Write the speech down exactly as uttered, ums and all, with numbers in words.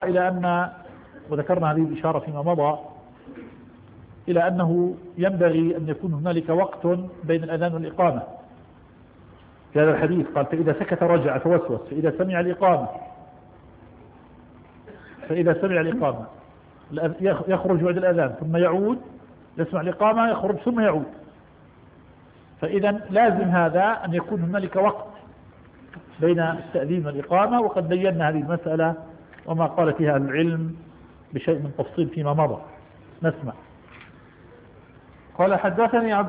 إلى أن وذكرنا هذه الإشارة فيما مضى إلى أنه ينبغي أن يكون هنالك وقت بين الأذان والإقامة في هذا الحديث. قال فإذا سكت رجع توسوس، فإذا سمع الإقامة فإذا سمع الإقامة يخرج بعد الأذان ثم يعود، يسمع الإقامة يخرج ثم يعود. فإذا لازم هذا أن يكون هنالك وقت بين التأذين والإقامة، وقد بينا هذه المسألة وما قال فيها العلم بشيء من تفصيل فيما مضى. نسمع. قال حدثني عبد